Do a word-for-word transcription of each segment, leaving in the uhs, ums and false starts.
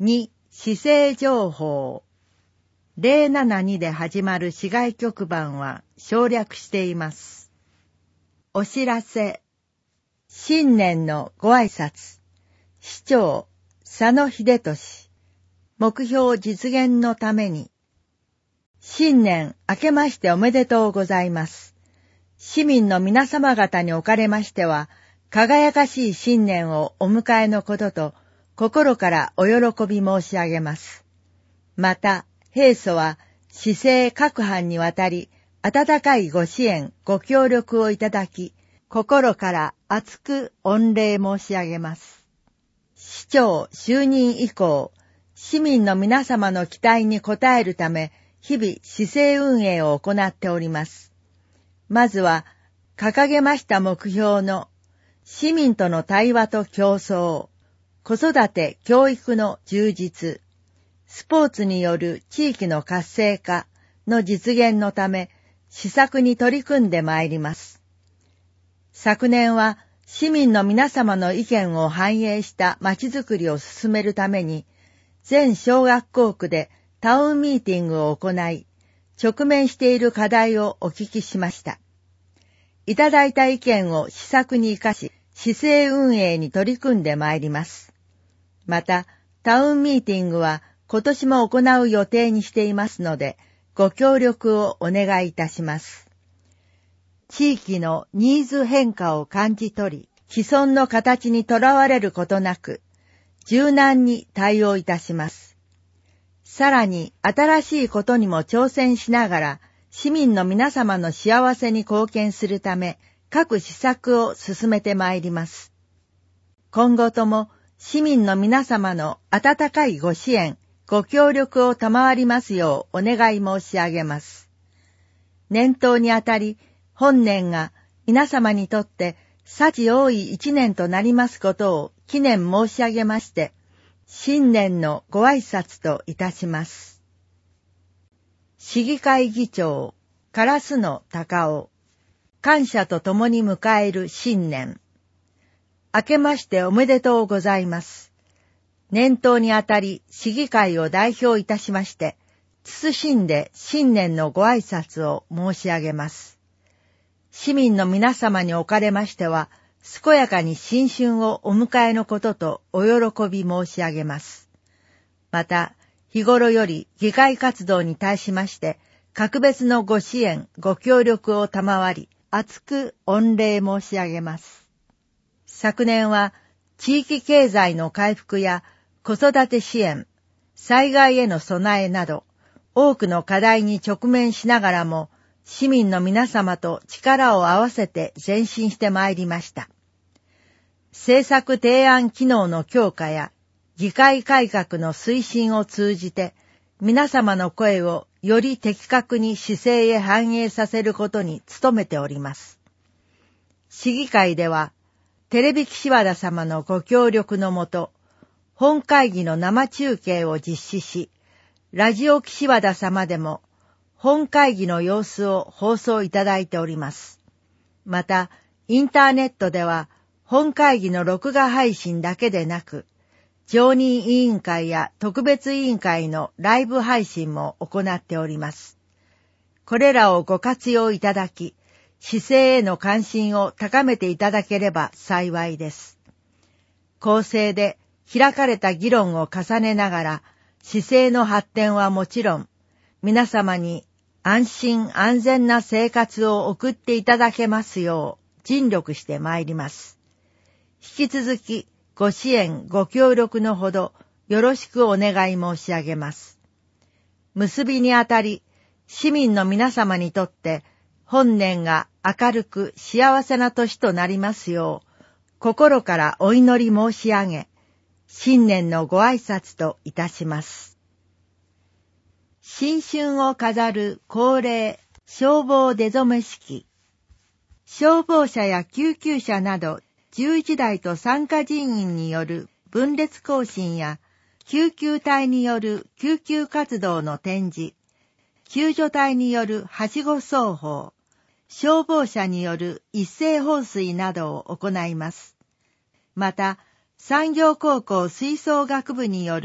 に、市政情報。ゼロななにで始まる市外局番は省略しています。お知らせ。新年のご挨拶。市長、佐野秀俊。目標実現のために。新年明けましておめでとうございます。市民の皆様方におかれましては、輝かしい新年をお迎えのことと、心からお喜び申し上げます。また、平素は市政各班にわたり、温かいご支援、ご協力をいただき、心から厚く御礼申し上げます。市長就任以降、市民の皆様の期待に応えるため、日々市政運営を行っております。まずは、掲げました目標の、市民との対話と競争、子育て教育の充実、スポーツによる地域の活性化の実現のため、施策に取り組んでまいります。昨年は、市民の皆様の意見を反映したまちづくりを進めるために、全小学校区でタウンミーティングを行い、直面している課題をお聞きしました。いただいた意見を施策に生かし、市政運営に取り組んでまいります。また、タウンミーティングは今年も行う予定にしていますので、ご協力をお願いいたします。地域のニーズ変化を感じ取り、既存の形にとらわれることなく、柔軟に対応いたします。さらに新しいことにも挑戦しながら、市民の皆様の幸せに貢献するため、各施策を進めてまいります。今後とも市民の皆様の温かいご支援、ご協力を賜りますようお願い申し上げます。年頭にあたり、本年が皆様にとって幸多い一年となりますことを記念申し上げまして、新年のご挨拶といたします。市議会議長、烏野隆夫。感謝とともに迎える新年。明けましておめでとうございます。年頭にあたり市議会を代表いたしまして、謹んで新年のご挨拶を申し上げます。市民の皆様におかれましては、健やかに新春をお迎えのこととお喜び申し上げます。また、日頃より議会活動に対しまして、格別のご支援、ご協力を賜り、厚く御礼申し上げます。昨年は地域経済の回復や子育て支援、災害への備えなど多くの課題に直面しながらも市民の皆様と力を合わせて前進してまいりました。政策提案機能の強化や議会改革の推進を通じて皆様の声をより的確に市政へ反映させることに努めております。市議会では、テレビ岸和田様のご協力のもと、本会議の生中継を実施し、ラジオ岸和田様でも、本会議の様子を放送いただいております。また、インターネットでは、本会議の録画配信だけでなく、常任委員会や特別委員会のライブ配信も行っております。これらをご活用いただき、市政への関心を高めていただければ幸いです。公正で開かれた議論を重ねながら、市政の発展はもちろん、皆様に安心安全な生活を送っていただけますよう尽力してまいります。引き続き、ご支援、ご協力のほどよろしくお願い申し上げます。結びにあたり、市民の皆様にとって本年が明るく幸せな年となりますよう、心からお祈り申し上げ、新年のご挨拶といたします。新春を飾る恒例消防出初め式。消防車や救急車など、じゅういちだいと参加人員による分列行進や救急隊による救急活動の展示、救助隊によるはしご走法、消防車による一斉放水などを行います。また、産業高校吹奏楽部による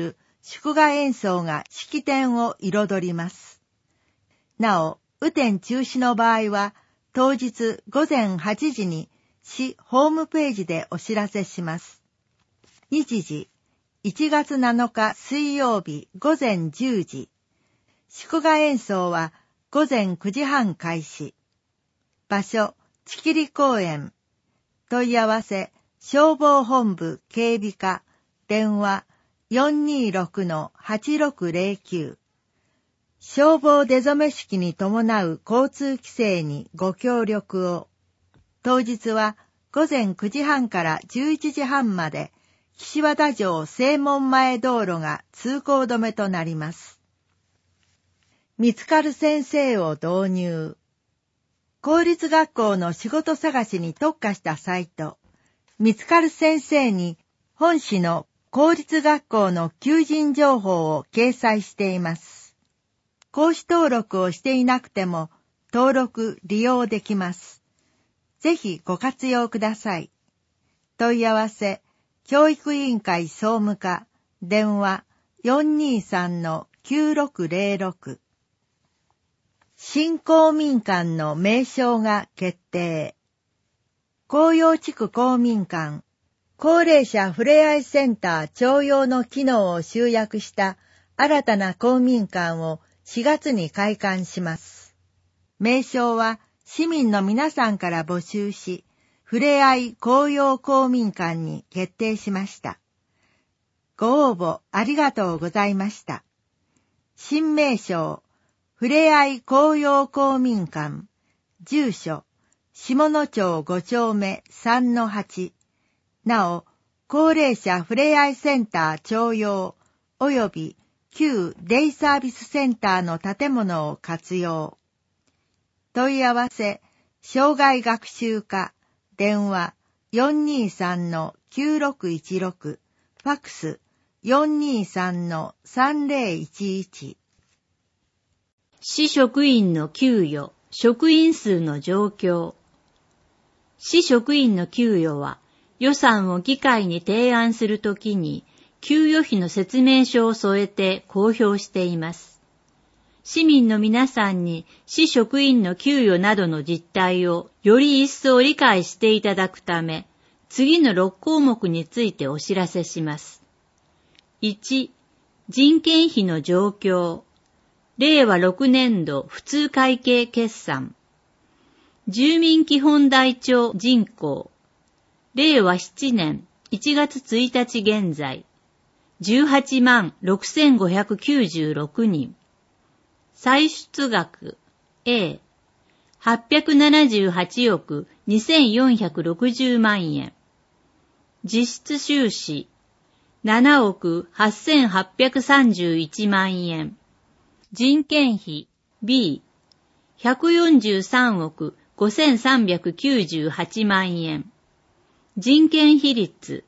祝賀演奏が式典を彩ります。なお、雨天中止の場合は、当日午前はちじに市ホームページでお知らせします。日時、いちがつなのか水曜日午前じゅうじ。祝賀演奏は午前くじはん開始。場所、千切公園。問い合わせ、消防本部警備課、電話 よんにーろくのはちろくぜろきゅう。消防出初め式に伴う交通規制にご協力を。当日は午前くじはんからじゅういちじはんまで、岸和田城正門前道路が通行止めとなります。見つかる先生を導入。公立学校の仕事探しに特化したサイト、見つかる先生に本市の公立学校の求人情報を掲載しています。講師登録をしていなくても登録利用できます。ぜひご活用ください。問い合わせ、教育委員会総務課、電話 よんにーさんのきゅうろくぜろろく。新公民館の名称が決定。紅葉地区公民館、高齢者ふれあいセンター徴用の機能を集約した新たな公民館をしがつに開館します。名称は市民の皆さんから募集し、ふれあい紅葉公民館に決定しました。ご応募ありがとうございました。新名称、ふれあい紅葉公民館、住所、下野町ごちょうめさんのはち。なお、高齢者ふれあいセンター徴用及び旧デイサービスセンターの建物を活用。問い合わせ、障害学習課、電話 よんにーさんのきゅうろくいちろく、ファックス よんにーさんのさんぜろいちいち。 市職員の給与、職員数の状況。市職員の給与は、予算を議会に提案するときに、給与費の説明書を添えて公表しています。市民の皆さんに市職員の給与などの実態をより一層理解していただくため、次のろっこうもくについてお知らせします。いち、人件費の状況。れいわろくねんど普通会計決算。住民基本台帳人口。れいわななねんいちがつついたち現在。じゅうはちまんろくせんごひゃくきゅうじゅうろくにん。歳出額 A。はっぴゃくななじゅうはちおくにせんよんひゃくろくじゅうまんえん。実質収支ななおくはっせんはっぴゃくさんじゅういちまんえん。人件費 B。ひゃくよんじゅうさんおくごせんさんびゃくきゅうじゅうはちまんえん。人件費率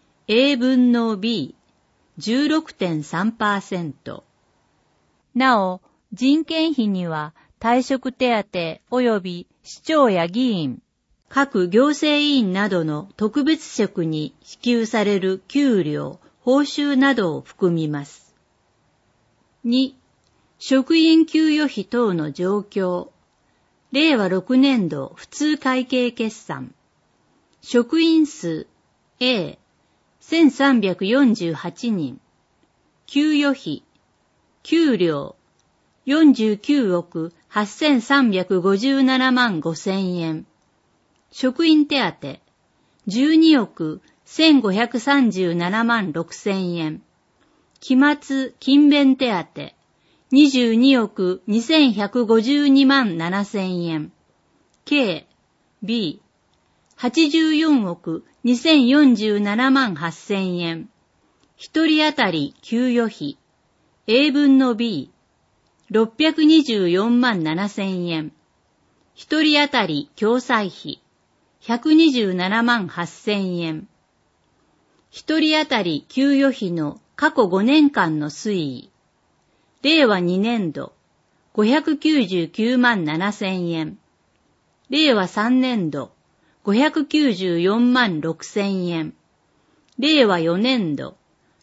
A 分の B。じゅうろくてんさんパーセント。なお、人件費には退職手当及び市長や議員、各行政委員などの特別職に支給される給料、報酬などを含みます。に、職員給与費等の状況。れいわろくねんど普通会計決算。職員数 A。せんさんびゃくよんじゅうはちにん。給与費。給料。よんじゅうきゅうおくはっせんさんびゃくごじゅうななまんごせんえん。職員手当。じゅうにおくせんごひゃくさんじゅうななまんろくせんえん。期末勤勉手当。にじゅうにおくにせんひゃくごじゅうにまんななせんえん。計 B。はちじゅうよんおくにせんよんじゅうななまんはっせんえん。一人当たり給与費 A 分の B。ろっぴゃくにじゅうよんまんななせんえん。一人当たり共済費ひゃくにじゅうななまんはっせんえん。一人当たり給与費の過去ごねんかんの推移。れいわにねんどごひゃくきゅうじゅうきゅうまんななせんえん。れいわさんねんどごひゃくきゅうじゅうよんまんろくせんえん。れいわよねんど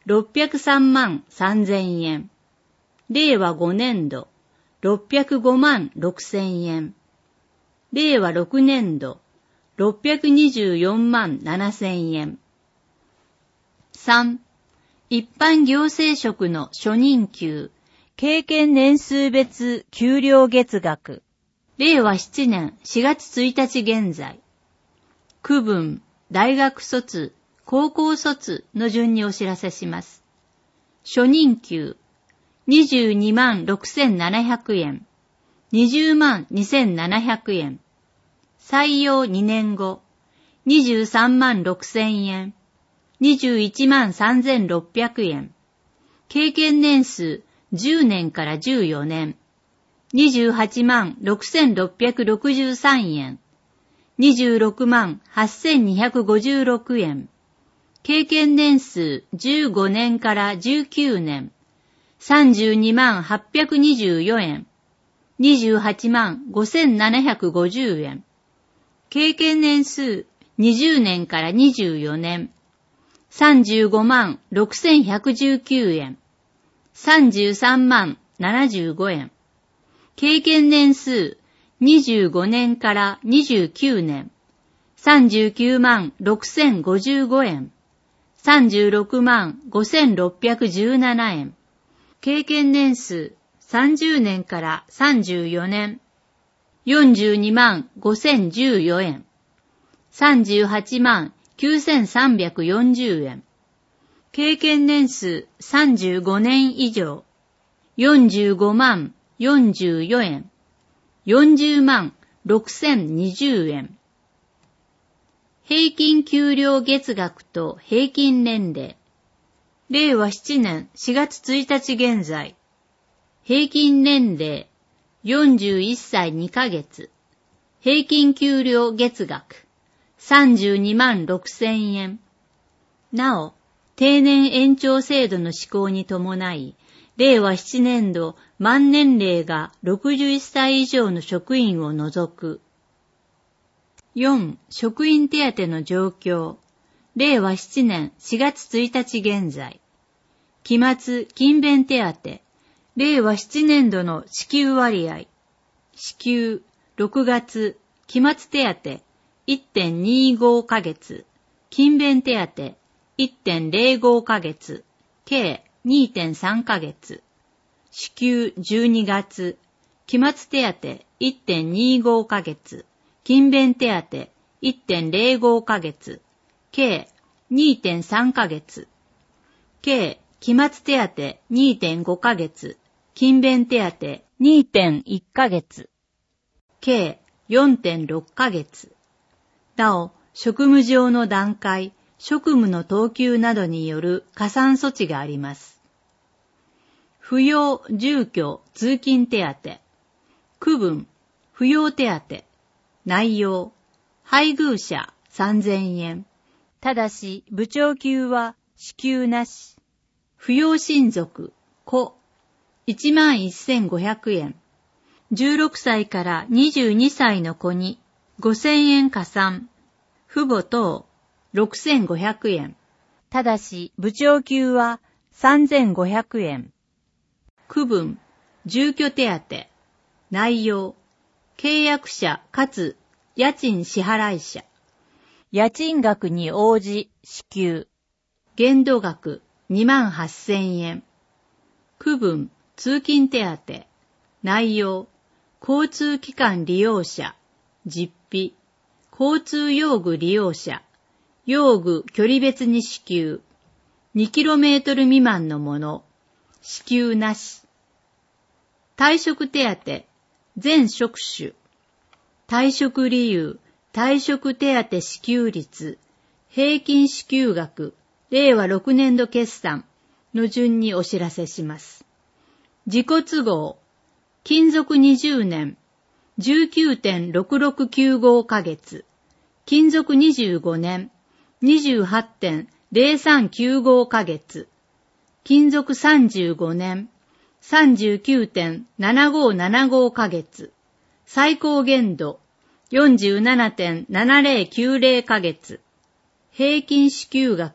ろっぴゃくさんまんさんぜんえん。令和ごねんど、ろっぴゃくごまんろくせんえん。令和ろくねんど、ろっぴゃくにじゅうよんまんななせんえん。さん、一般行政職の初任給、経験年数別給料月額。令和ななねんしがつついたち現在。区分、大学卒、高校卒の順にお知らせします。初任給、にじゅうにまんろくせんななひゃくえん、にじゅうまんにせんななひゃくえん。採用にねんご、にじゅうさんまんろくせんえん、にじゅういちまんさんぜんろっぴゃくえん。経験年数じゅうねんからじゅうよねん、にじゅうはちまんろくせんろっぴゃくろくじゅうさんえん、にじゅうろくまんはっせんにひゃくごじゅうろくえん。経験年数じゅうごねんからじゅうきゅうねん、さんじゅうにまんはっぴゃくにじゅうよえん、にじゅうはちまんごせんななひゃくごじゅうえん。経験年数にじゅうねんからにじゅうよねん、さんじゅうごまんろくせんひゃくじゅうきゅうえん、さんじゅうさんまんななじゅうごえん。経験年数にじゅうごねんからにじゅうきゅうねん、さんじゅうきゅうまんろくせんごじゅうごえん、さんじゅうろくまんごせんろっぴゃくじゅうななえん。経験年数さんじゅうねんからさんじゅうよねん、よんじゅうにまんごせんじゅうよえん、さんじゅうはちまんきゅうせんさんびゃくよんじゅうえん。経験年数さんじゅうごねん以上、よんじゅうごまんよんじゅうよえん、よんじゅうまんろくせんにじゅうえん。平均給料月額と平均年齢。令和ななねんしがつついたち現在。平均年齢よんじゅういっさいにかげつ。平均給料月額さんじゅうにまんろくせんえん。なお、定年延長制度の施行に伴い、令和ななねん度満年齢がろくじゅういっさい以上の職員を除く。よん、職員手当の状況。令和ななねんしがつついたち現在。期末勤勉手当。令和ななねん度の支給割合。支給ろくがつ期末手当 いってんにご ヶ月。勤勉手当 いってんぜろご ヶ月。計 にてんさん ヶ月。支給じゅうにがつ期末手当 いってんにご ヶ月。勤勉手当 いってんぜろご ヶ月。計 にてんさん ヶ月。計期末手当 にてんご ヶ月。勤勉手当 にてんいっ ヶ月。計 よんてんろっ ヶ月。なお、職務上の段階、職務の等級などによる加算措置があります。扶養、住居、通勤手当。区分、扶養手当。内容、配偶者さんぜんえん。ただし、部長級は支給なし。扶養親族、子、いちまんせんごひゃくえん。じゅうろくさいからにじゅうにさいの子にごせんえん加算。父母等、ろくせんごひゃくえん。ただし、部長級はさんぜんごひゃくえん。区分、住居手当。内容、契約者かつ家賃支払い者。家賃額に応じ支給。限度額にまんはっせんえん。区分、通勤手当。内容、交通機関利用者、実費、交通用具利用者、用具距離別に支給。にキロメートル未満のもの、支給なし。退職手当、全職種。退職理由、退職手当支給率、平均支給額、令和ろくねん度決算の順にお知らせします。自己都合、勤続にじゅうねん、じゅうきゅうてんろくろくきゅうご ヶ月、勤続にじゅうごねん、にじゅうはちてんぜろさんきゅうご ヶ月、勤続さんじゅうごねん、さんじゅうきゅうてんななごななご ヶ月、最高限度 よんじゅうななてんななぜろきゅうぜろ ヶ月、平均支給額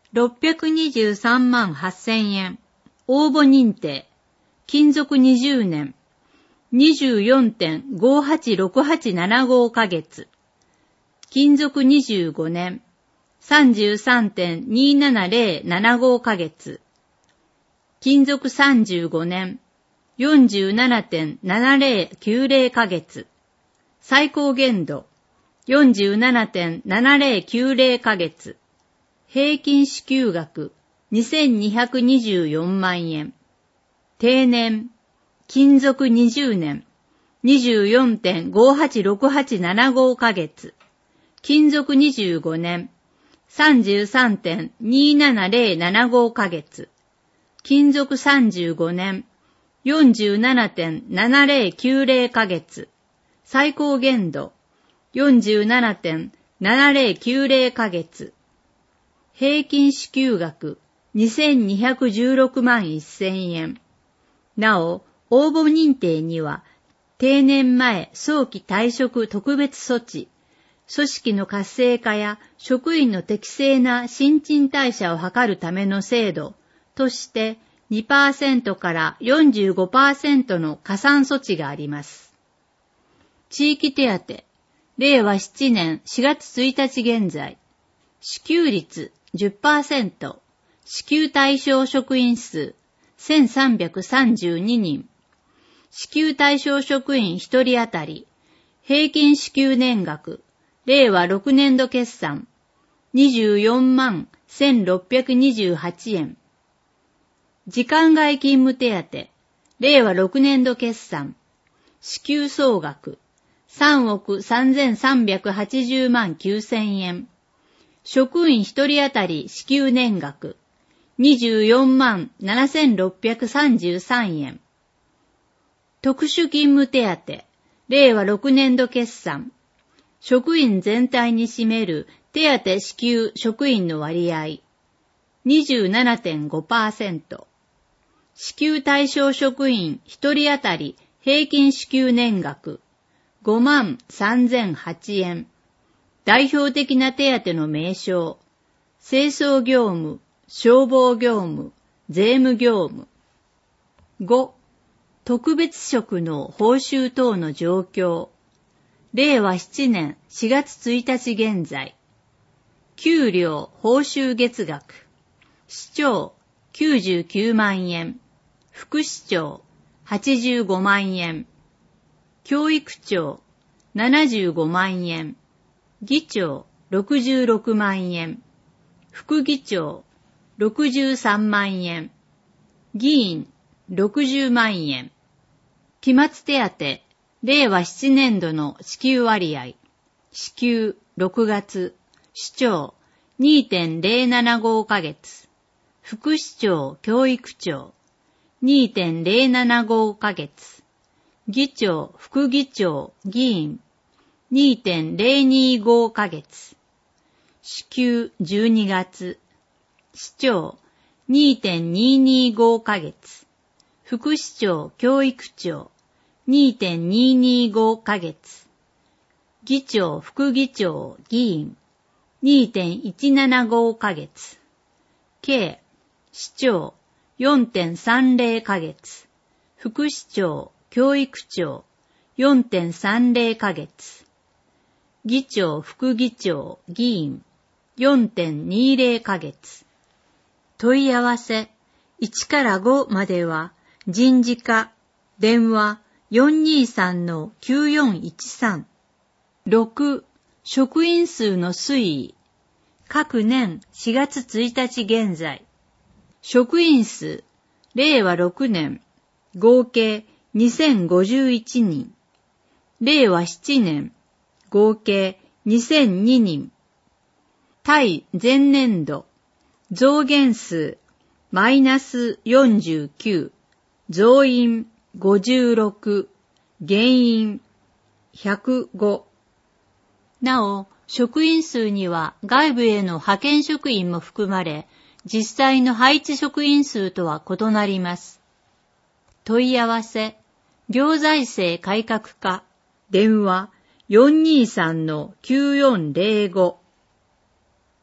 ろっぴゃくにじゅうさんまんはっせんえん。応募認定。勤続にじゅうねん。にじゅうよんてんごはちろくはちななごかげつ。勤続にじゅうごねん。さんじゅうさんてんにななぜろななごかげつ。勤続さんじゅうごねん。よんじゅうななてんななぜろきゅうぜろかげつ。最高限度。よんじゅうななてんななぜろきゅうぜろかげつ。平均支給額にせんにひゃくにじゅうよんまんえん。定年。勤続にじゅうねん。にじゅうよんてんごはちろくはちななごかげつ。勤続にじゅうごねん。さんじゅうさんてんにななぜろななごかげつ。勤続さんじゅうごねん。よんじゅうななてんななぜろきゅうぜろかげつ。最高限度。よんじゅうななてんななぜろきゅうぜろかげつ。平均支給額にせんにひゃくじゅうろくまんせんえん。なお、応募認定には、定年前早期退職特別措置、組織の活性化や職員の適正な新陳代謝を図るための制度として にパーセント から よんじゅうごパーセント の加算措置があります。地域手当、れいわなねんしがつついたち現在、支給率 じゅっパーセント、支給対象職員数せんさんびゃくさんじゅうににん、支給対象職員ひとり当たり、平均支給年額、れいわろくねんど決算、にじゅうよんまんせんろっぴゃくにじゅうはちえん。時間外勤務手当、れいわろくねんど決算、支給総額、さんおくさんぜんさんびゃくはちじゅうまんきゅうせんえん。職員ひとり当たり支給年額、にじゅうよんまんななせんろっぴゃくさんじゅうさんえん。特殊勤務手当、れいわろくねんど決算、職員全体に占める手当支給職員の割合、にじゅうななてんごパーセント。支給対象職員ひとり当たり平均支給年額、ごまんさんぜんはちえん。代表的な手当の名称、清掃業務、消防業務、税務業務。ご、特別職の報酬等の状況。れいわななねんしがつついたち現在。給料報酬月額。市長きゅうじゅうきゅうまんえん。副市長はちじゅうごまんえん。教育長ななじゅうごまんえん。議長ろくじゅうろくまんえん。副議長ろくじゅうさんまんえん。議員ろくじゅうまんえん。期末手当、れいわななねんどの支給割合。支給ろくがつ。市長 にてんぜろななごかげつ。副市長教育長 にてんぜろななごかげつ。議長副議長議員 にてんぜろにごかげつ。支給じゅうにがつ。市長 にてんににごかげつ。副市長教育長 にてんににごかげつ。議長副議長議員 にてんいちななごかげつ。計市長 よんてんさんぜろかげつ。副市長教育長 よんてんさんぜろかげつ。議長副議長議員 よんてんにぜろかげつ。問い合わせいちからごまでは人事課電話 よんにーさんのきゅうよんいちさん。ろく、職員数の推移。各年しがつついたち現在。職員数、れいわろくねん、合計にせんごじゅういちにん。れいわななねん、合計にせんににん。対前年度、増減数、マイナスよんじゅうきゅう、増員ごじゅうろく、減員ひゃくご。なお、職員数には外部への派遣職員も含まれ、実際の配置職員数とは異なります。問い合わせ、行財政改革課、電話 よんにーさんのきゅうよんぜろご。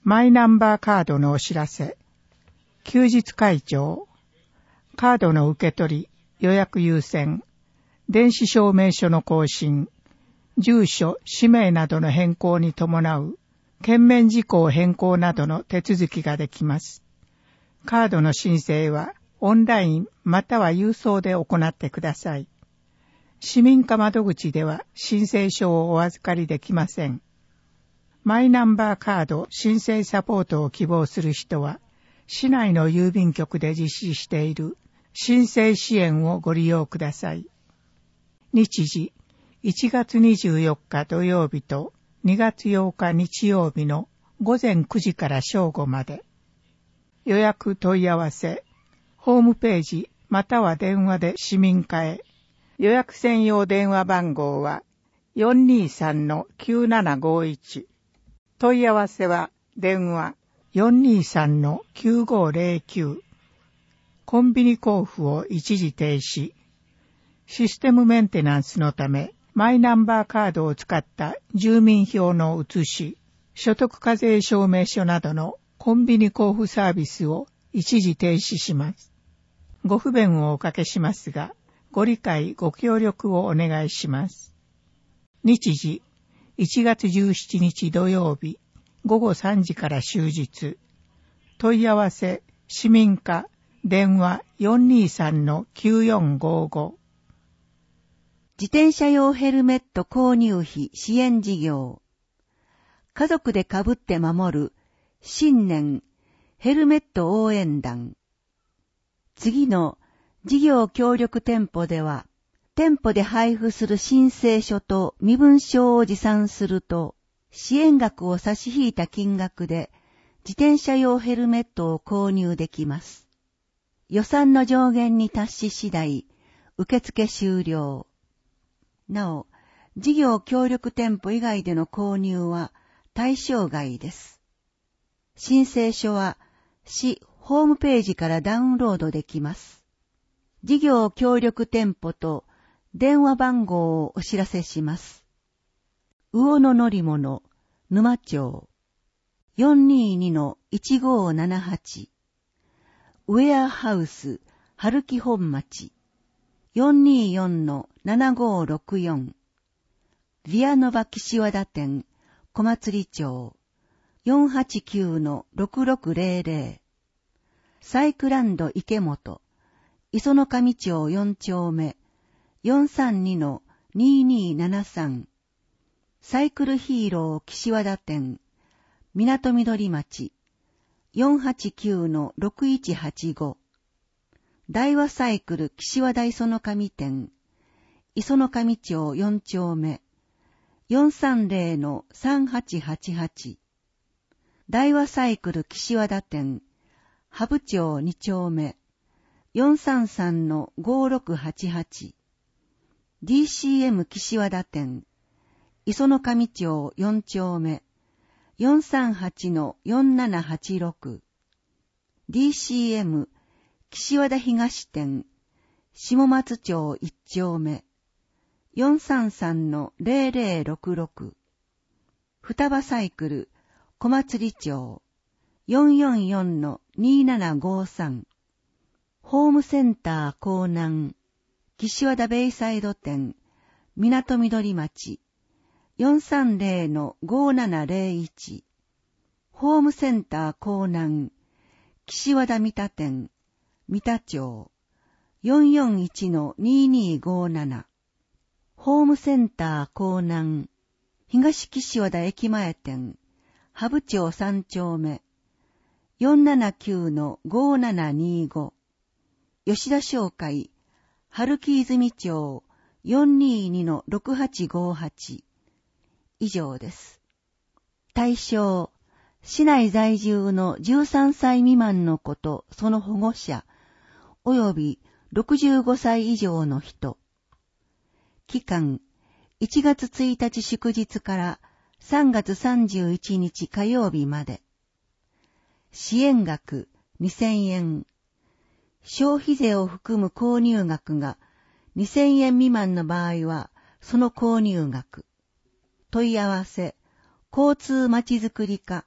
マイナンバーカードのお知らせ、休日開帳、カードの受け取り、予約優先、電子証明書の更新、住所、氏名などの変更に伴う、券面事項変更などの手続きができます。カードの申請はオンラインまたは郵送で行ってください。市民課窓口では申請書をお預かりできません。マイナンバーカード申請サポートを希望する人は、市内の郵便局で実施している申請支援をご利用ください。日時、いちがつにじゅうよっか土曜日とにがつようか日曜日のごぜんくじから正午まで。予約問い合わせ、ホームページまたは電話で市民課へ。予約専用電話番号は よんにーさんのきゅうななごいち。問い合わせは電話 よんにーさんのきゅうごぜろきゅう。コンビニ交付を一時停止。システムメンテナンスのため、マイナンバーカードを使った住民票の写し、所得課税証明書などのコンビニ交付サービスを一時停止します。ご不便をおかけしますが、ご理解ご協力をお願いします。日時、いちがつじゅうしちにち土曜日、ごごさんじから終日。問い合わせ、市民課、電話 よんにーさんのきゅうよんごご。 自転車用ヘルメット購入費支援事業。家族で被って守る新年ヘルメット応援団。次の事業協力店舗では、店舗で配布する申請書と身分証を持参すると、支援額を差し引いた金額で自転車用ヘルメットを購入できます。予算の上限に達し次第、受付終了。なお、事業協力店舗以外での購入は対象外です。申請書は市ホームページからダウンロードできます。事業協力店舗と電話番号をお知らせします。魚の乗り物、沼町 よんにーにのいちごーななはち。ウェアハウス、春木本町 よんにーよんのななごーろくよん。ビアノバ岸和田店、小祭町 よんはちきゅうのろくろくぜろぜろ。サイクランド池本、磯の上町よん丁目、よんさんにのにーにーななさん。サイクルヒーロー岸和田店、港緑町、よんはちきゅうのろくいちはちご。大和サイクル岸和田磯の上店、磯の上町よん丁目、よんさんぜろのさんはちはちはち。大和サイクル岸和田店、羽生町に丁目、よんさんさんのごろくはちはち。ディーシーエム 岸和田店、磯の上町よん丁目、よんさんはちのよんななはちろく。ディーシーエム 岸和田東店、下松町いち丁目、よんさんさんのぜろぜろろくろく。双葉サイクル、小祭町、よんよんよんのにーななごさん。ホームセンター江南、岸和田ベイサイド店、港緑町、よんさんぜろのごななぜろいち。ホームセンター江南、岸和田三田店、三田町、よんよんいちのにーにーごなな。ホームセンター江南、東岸和田駅前店、羽生町さん丁目、よんななきゅうのごななにーご。吉田商会、春木泉町、よんにーにのろくはちごはち。以上です。対象、市内在住のじゅうさんさい未満の子とその保護者、およびろくじゅうごさい以上の人。期間、いちがつついたち祝日からさんがつさんじゅういちにち火曜日まで。支援額にせんえん。消費税を含む購入額がにせんえん未満の場合は、その購入額。問い合わせ、交通まちづくり課、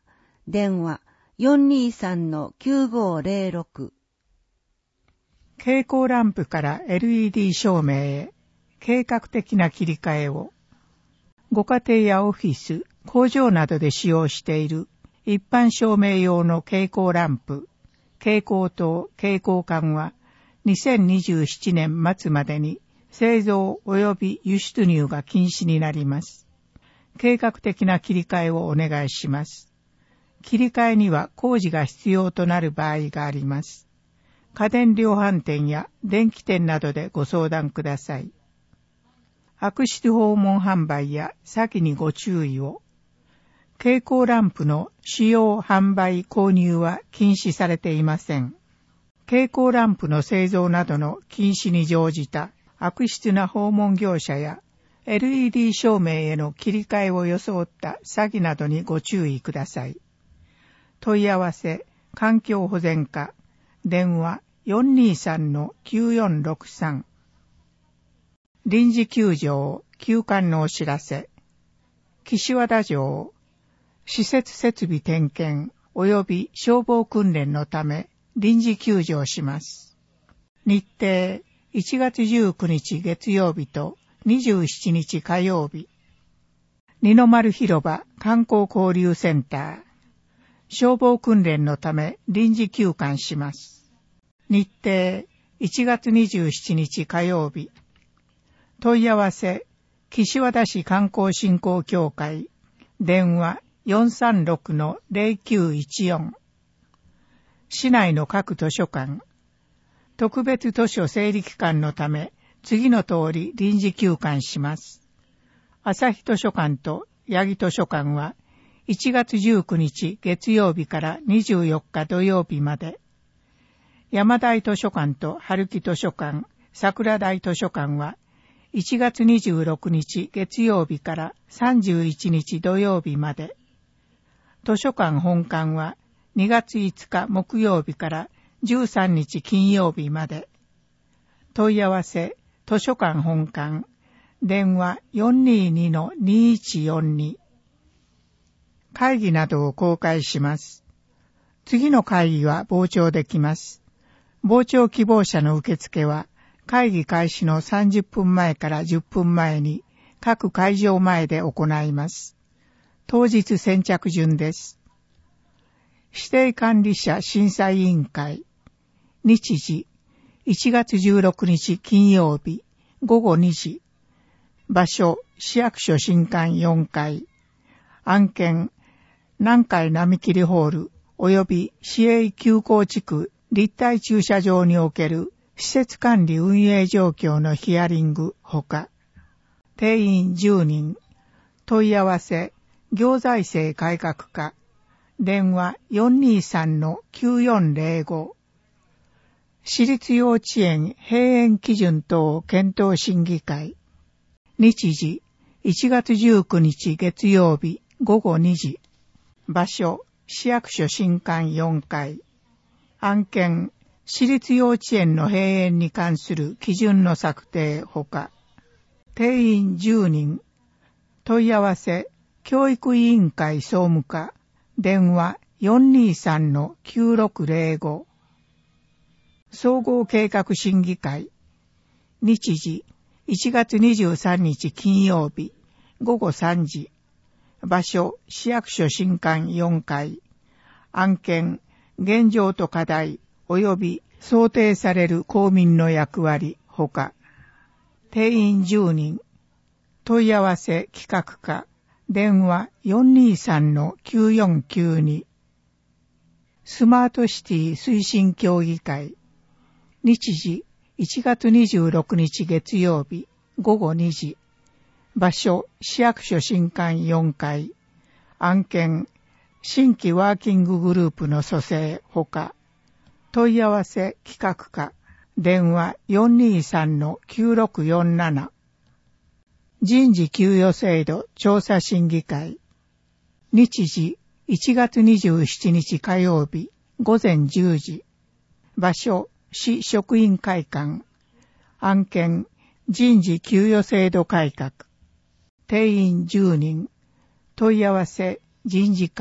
電話 よんにーさんのきゅうごーぜろろく。 蛍光ランプから エルイーディー 照明へ計画的な切り替えを。ご家庭やオフィス、工場などで使用している一般照明用の蛍光ランプ、蛍光灯、蛍光管はにせんにじゅうななねん末までに製造及び輸出入が禁止になります。計画的な切り替えをお願いします。切り替えには工事が必要となる場合があります。家電量販店や電気店などでご相談ください。悪質訪問販売や先にご注意を。蛍光ランプの使用、販売、購入は禁止されていません。蛍光ランプの製造などの禁止に乗じた悪質な訪問業者や エルイーディー 照明への切り替えを装った詐欺などにご注意ください。問い合わせ、環境保全課、電話 よんにーさんのきゅうよんろくさん。臨時休場、休館のお知らせ。岸和田城、施設設備点検及び消防訓練のため臨時休場します。日程、いちがつじゅうくにち月曜日とにじゅうしちにち火曜日。二の丸広場観光交流センター。消防訓練のため臨時休館します。日程、いちがつにじゅうしちにち火曜日。問い合わせ、岸和田市観光振興協会、電話 よんさんろくのぜろきゅういちよん。市内の各図書館、特別図書整理期間のため、次の通り臨時休館します。朝日図書館と八木図書館はいちがつじゅうくにち月曜日からにじゅうよっか土曜日まで。山台図書館と春木図書館、桜台図書館はいちがつにじゅうろくにち月曜日からさんじゅういちにち土曜日まで。図書館本館はにがついつか木曜日からじゅうさんにち金曜日まで。問い合わせ、図書館本館、電話 よんにーにのにいちよんに。会議などを公開します。次の会議は傍聴できます。傍聴希望者の受付は会議開始のさんじゅっぷんまえからじゅっぷんまえに各会場前で行います。当日先着順です。指定管理者審査委員会。日時、いちがつじゅうろくにち金曜日、ごごにじ。場所、市役所新館よんかい。案件、南海並切ホール及び市営休校地区立体駐車場における施設管理運営状況のヒアリングほか、定員じゅうにん、問い合わせ、行財政改革課、電話 よんにーさんのきゅうよんぜろご。私立幼稚園閉園基準等検討審議会。日時、いちがつじゅうくにち月曜日ごごにじ。場所、市役所新館よんかい。案件、私立幼稚園の閉園に関する基準の策定ほか、定員じゅうにん、問い合わせ、教育委員会総務課、電話 よんにーさんのきゅうろくぜろご。総合計画審議会。日時、いちがつにじゅうさんにち金曜日、ごごさんじ。場所、市役所新館よんかい。案件、現状と課題、及び想定される公民の役割、ほか。定員じゅうにん。問い合わせ企画課。電話 よんにーさんのきゅうよんきゅうに。スマートシティ推進協議会。日時、いちがつにじゅうろくにち月曜日、ごごにじ。場所、市役所新館よんかい。案件、新規ワーキンググループの組成ほか。問い合わせ企画課。電話 よんにーさんのきゅうろくよんなな。人事給与制度調査審議会。日時、いちがつにじゅうしちにち火曜日、ごぜんじゅうじ。場所、市職員会館。案件、人事給与制度改革。定員じゅうにん。問い合わせ、人事課。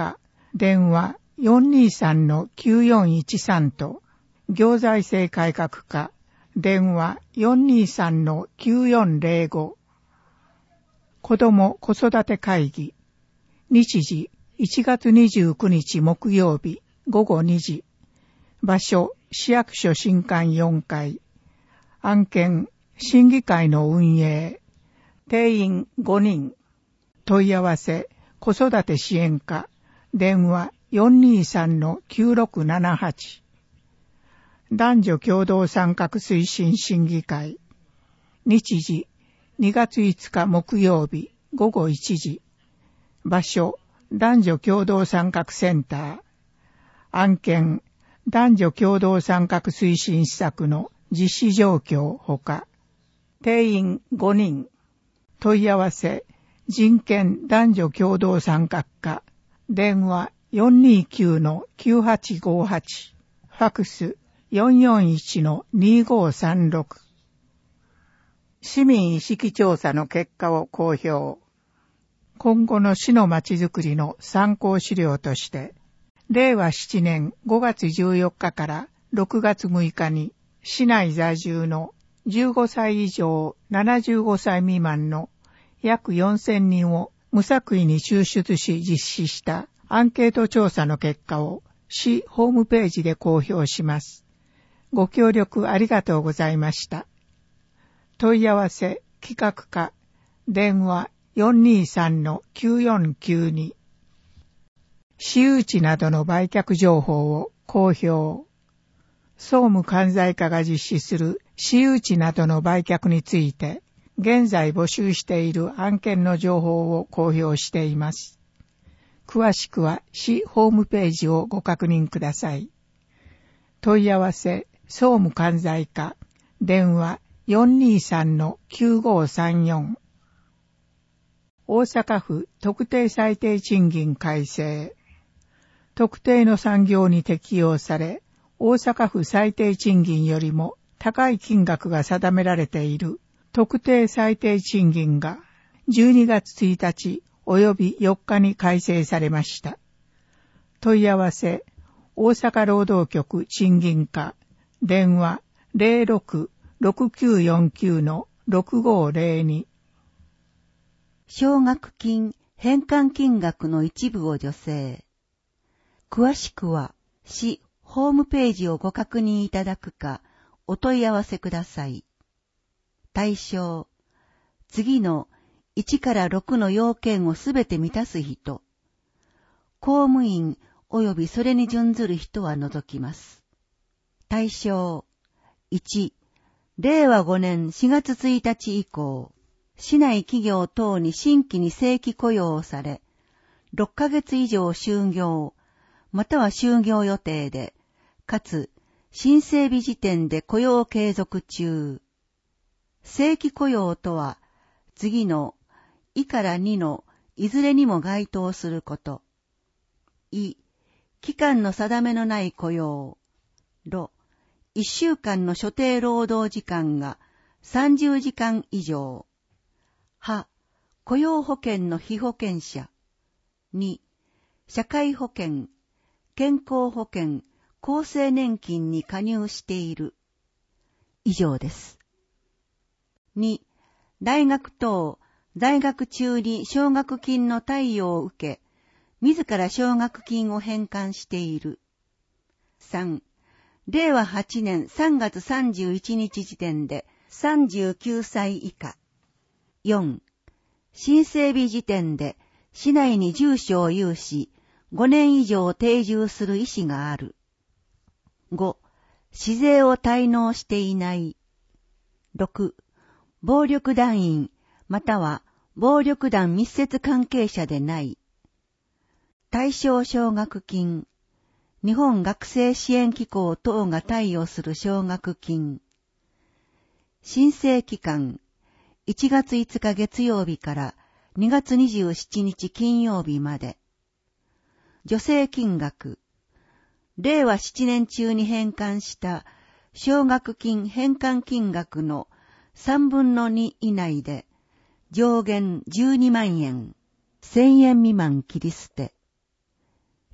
電話 よんにさんのきゅうよんいちさん と、行財政改革課、電話 よんにさんのきゅうよんぜろご。子ども子育て会議、日時いちがつにじゅうくにち木曜日ごごにじ。場所市役所新館よんかい。案件審議会の運営。定員ごにん。問い合わせ子育て支援課。電話 よんにさんのきゅうろくななはち。男女共同参画推進審議会。日時にがついつか木曜日ごごいちじ。場所男女共同参画センター。案件男女共同参画推進施策の実施状況ほか。定員ごにん。問い合わせ人権男女共同参画課。電話 よんにきゅうのきゅうはちごはち。ファックス よんよんいちのにごさんろく。市民意識調査の結果を公表。今後の市のまちづくりの参考資料として、れいわしちねんごがつじゅうよっかからろくがつむいかに市内在住のじゅうごさい以上ななじゅうごさい未満の約よんせんにんを無作為に抽出し実施したアンケート調査の結果を市ホームページで公表します。ご協力ありがとうございました。問い合わせ企画課電話 よんにさんのきゅうよんきゅうに。私有地などの売却情報を公表。総務管財課が実施する私有地などの売却について、現在募集している案件の情報を公表しています。詳しくは市ホームページをご確認ください。問い合わせ総務管財課電話 よんにさんのきゅうごさんよん。大阪府特定最低賃金改正。特定の産業に適用され、大阪府最低賃金よりも高い金額が定められている特定最低賃金がじゅうにがつついたち及びよっかに改正されました。問い合わせ大阪労働局賃金課電話 ぜろろくろくきゅうよんきゅうのろくごぜろに。 奨学金返還金額の一部を助成。詳しくは市ホームページをご確認いただくかお問い合わせください。対象、次のいちからろくの要件をすべて満たす人、公務員及びそれに準ずる人は除きます。対象、いち、れいわごねんしがつついたち以降、市内企業等に新規に正規雇用をされ、ろっかげつ以上就業、または就業予定で、かつ、新整備時点で雇用継続中。正規雇用とは、次のいからにのいずれにも該当すること。い、期間の定めのない雇用。ろ、いっしゅうかんの所定労働時間がさんじゅうじかん以上。は、雇用保険の被保険者。に、社会保険、健康保険、厚生年金に加入している。以上です。に、大学等、在学中に奨学金の貸与を受け、自ら奨学金を返還している。さん、れいわはちねんさんがつさんじゅういちにち時点でさんじゅうきゅうさい以下。よん、新整備時点で市内に住所を有し、ごねん以上定住する意思がある。ご、市税を滞納していない。ろく、暴力団員、または暴力団密接関係者でない。対象奨学金、日本学生支援機構等が貸与する奨学金。申請期間、いちがついつか月曜日からにがつにじゅうしちにち金曜日まで。助成金額、れいわななねん中に返還した奨学金返還金額のさんぶんのに以内で、上限じゅうにまんえん、せんえん未満切り捨て。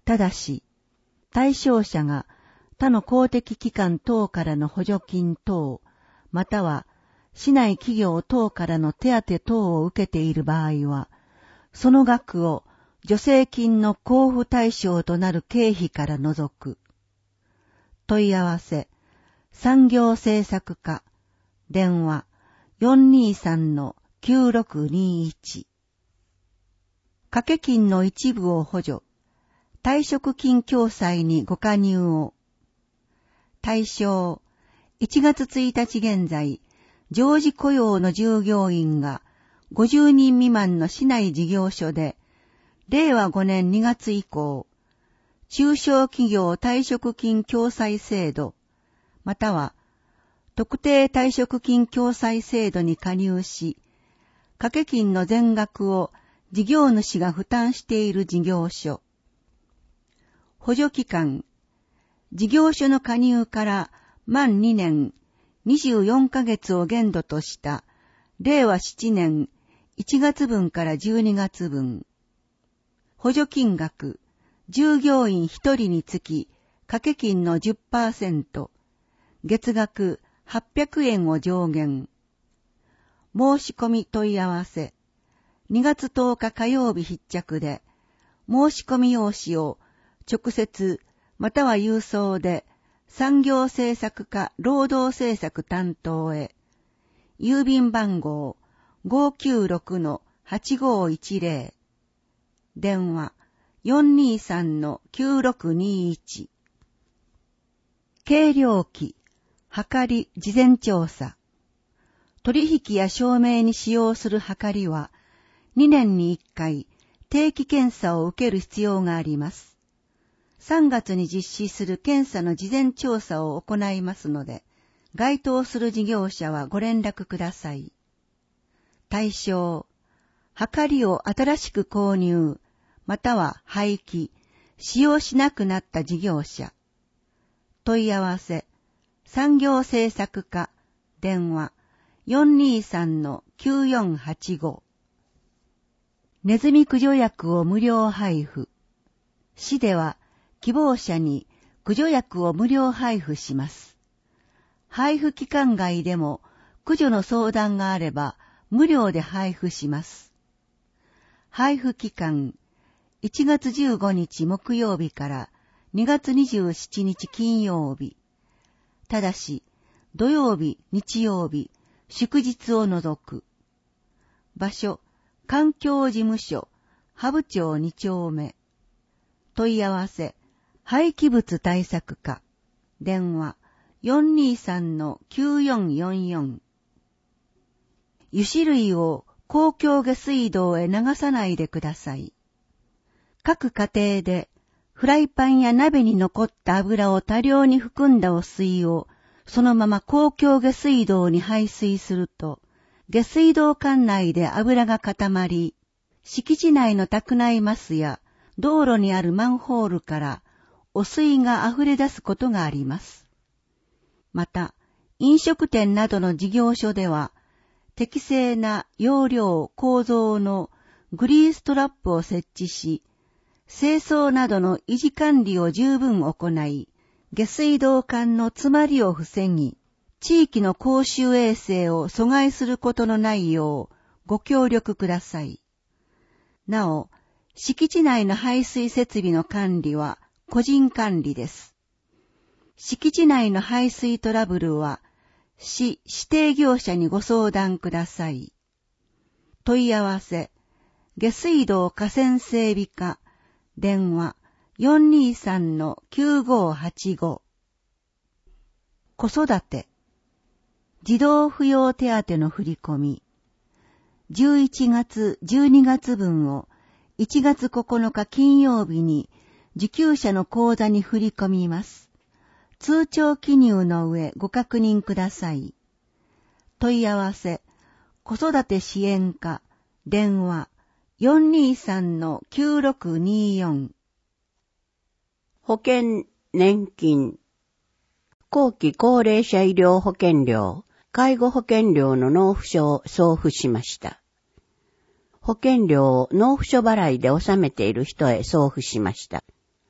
ただし、対象者が他の公的機関等からの補助金等、または市内企業等からの手当等を受けている場合は、その額を助成金の交付対象となる経費から除く。問い合わせ、産業政策課、電話 よんにーさんのきゅうろくにーいち。掛け金の一部を補助、退職金共済にご加入を。対象、いちがつついたち現在、常時雇用の従業員がごじゅうにん未満の市内事業所で、れいわごねんにがつ以降、中小企業退職金共済制度、または特定退職金共済制度に加入し、掛け金の全額を事業主が負担している事業所。補助期間、事業所の加入から満にねんにじゅうよんかげつを限度としたれいわななねんいちがつぶんからじゅうにがつぶん。補助金額、従業員ひとりにつき掛け金の じゅっパーセント、月額はっぴゃくえんを上限。申し込み問い合わせ、にがつとおか火曜日必着で、申し込み用紙を直接または郵送で産業政策課労働政策担当へ、郵便番号 ごーきゅうろくのはちごーいちぜろ、電話 よんにーさんのきゅうろくにーいち。計量器、測り事前調査。取引や証明に使用する測りは、にねんにいっかい定期検査を受ける必要があります。さんがつに実施する検査の事前調査を行いますので、該当する事業者はご連絡ください。対象、測りを新しく購入、または廃棄、使用しなくなった事業者。問い合わせ、産業政策課、電話 よんにーさんのきゅうよんはちご。ネズミ駆除薬を無料配布。市では希望者に駆除薬を無料配布します。配布期間外でも駆除の相談があれば無料で配布します。配布期間、いちがつじゅうごにち木曜日からにがつにじゅうしちにち金曜日。ただし、土曜日、日曜日、祝日を除く。場所、環境事務所、ハブ町にちょうめ。問い合わせ、廃棄物対策課。電話、よんにーさんのきゅうよんよんよん。油脂類を公共下水道へ流さないでください。各家庭で、フライパンや鍋に残った油を多量に含んだ汚水をそのまま公共下水道に排水すると、下水道管内で油が固まり、敷地内の宅内マスや道路にあるマンホールから汚水が溢れ出すことがあります。また、飲食店などの事業所では、適正な容量構造のグリーストラップを設置し、清掃などの維持管理を十分行い、下水道管の詰まりを防ぎ、地域の公衆衛生を阻害することのないようご協力ください。なお、敷地内の排水設備の管理は個人管理です。敷地内の排水トラブルは、市指定業者にご相談ください。問い合わせ、下水道河川整備課、電話 よんにーさんのきゅうごーはちご。子育て、児童扶養手当の振り込み、じゅういちがつ、じゅうにがつぶんをいちがつここのか金曜日に受給者の口座に振り込みます。通帳記入の上ご確認ください。問い合わせ、子育て支援課、電話よんにーさんのきゅうろくにーよん。 保険、年金、後期高齢者医療保険料、介護保険料の納付書を送付しました。保険料を納付書払いで納めている人へ送付しました。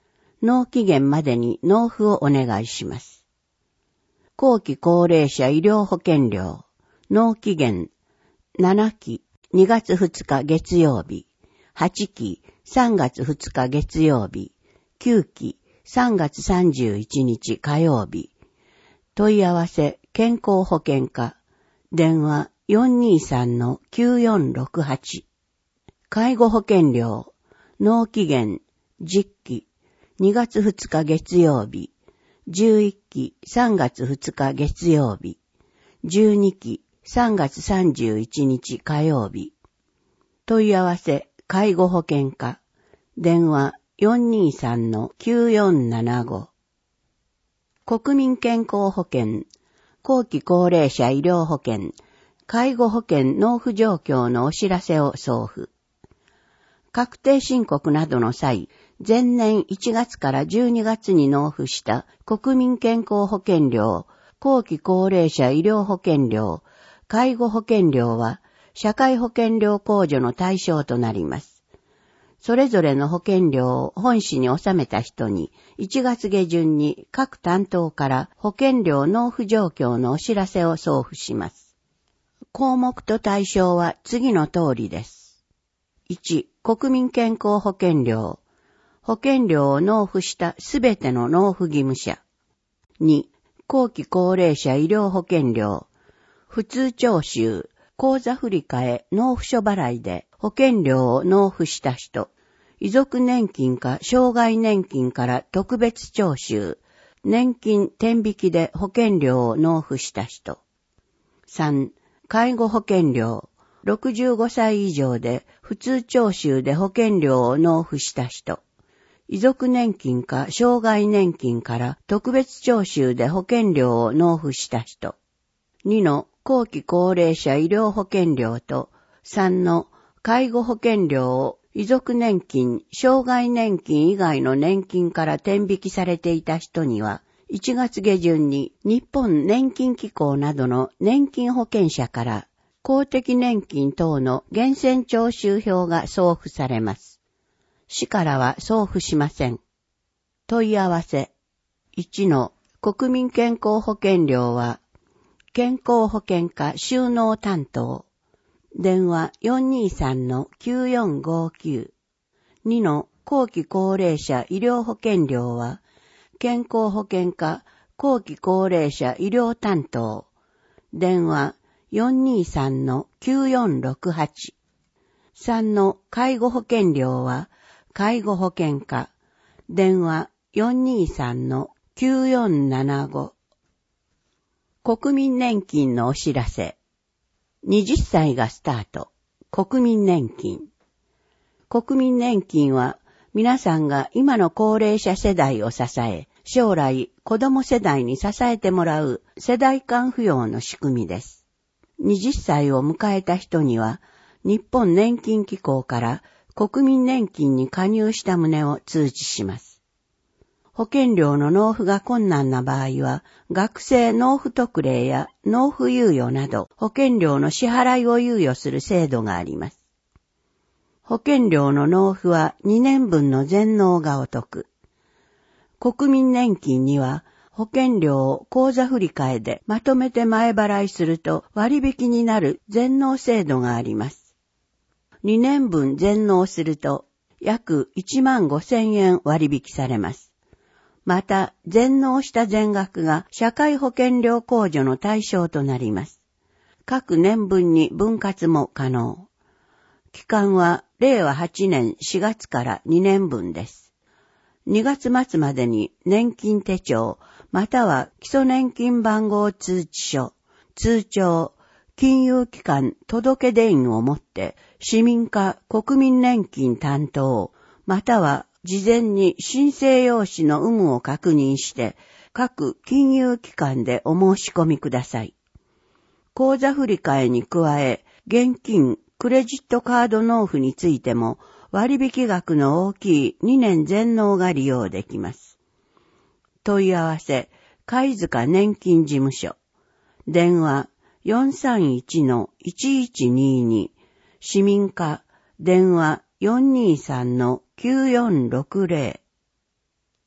納期限までに納付をお願いします。後期高齢者医療保険料、納期限ななきにがつふつか月曜日、はちきさんがつふつか月曜日、きゅうきさんがつさんじゅういちにち火曜日。問い合わせ健康保険課、電話 よんにーさんのきゅうよんろくはち。介護保険料、納期限じゅっきにがつふつか月曜日、じゅういっきさんがつふつか月曜日、じゅうにきさんがつさんじゅういちにち火曜日。問い合わせ介護保険課、電話 よんにーさんのきゅうよんななご。国民健康保険、後期高齢者医療保険、介護保険納付状況のお知らせを送付。確定申告などの際、前年いちがつからじゅうにがつに納付した国民健康保険料、後期高齢者医療保険料、介護保険料は社会保険料控除の対象となります。それぞれの保険料を本紙に納めた人にいちがつげじゅんに各担当から保険料納付状況のお知らせを送付します。項目と対象は次の通りです。いち、国民健康保険料。保険料を納付したすべての納付義務者。に、後期高齢者医療保険料。普通徴収、口座振替、納付書払いで保険料を納付した人。遺族年金か障害年金から特別徴収、年金天引きで保険料を納付した人。さん、介護保険料。ろくじゅうごさい以上で普通徴収で保険料を納付した人。遺族年金か障害年金から特別徴収で保険料を納付した人。にの後期高齢者医療保険料とさんの介護保険料を遺族年金、障害年金以外の年金から天引きされていた人には、いちがつげじゅんに日本年金機構などの年金保険者から公的年金等の源泉徴収票が送付されます。市からは送付しません。問い合わせ。いちの国民健康保険料は、健康保険課収納担当。電話 よんにーさんのきゅうよんごきゅう。にの後期高齢者医療保険料は、健康保険課後期高齢者医療担当。電話 よんにーさんのきゅうよんろくはち。さんの介護保険料は、介護保険課。電話 よんにーさんのきゅうよんななご。国民年金のお知らせ。はたちがスタート。国民年金。国民年金は皆さんが今の高齢者世代を支え、将来子供世代に支えてもらう世代間扶養の仕組みです。はたちを迎えた人には、日本年金機構から国民年金に加入した旨を通知します。保険料の納付が困難な場合は、学生納付特例や納付猶予など保険料の支払いを猶予する制度があります。保険料の納付はにねんぶんの全納がお得。国民年金には保険料を口座振替でまとめて前払いすると割引になる全納制度があります。にねんぶん全納すると約いちまんごせんえん割引されます。また、全納した全額が社会保険料控除の対象となります。各年分に分割も可能。期間はれいわはちねんしがつからにねんぶんです。にがつ末までに年金手帳、または基礎年金番号通知書、通帳、金融機関届出印をもって市民課国民年金担当、または事前に申請用紙の有無を確認して、各金融機関でお申し込みください。口座振替に加え、現金、クレジットカード納付についても、割引額の大きいにねん全納が利用できます。問い合わせ、貝塚年金事務所。電話 よんさんいちのいちいちにに。市民課、電話 よんにーさんのきゅうよんろくぜろ。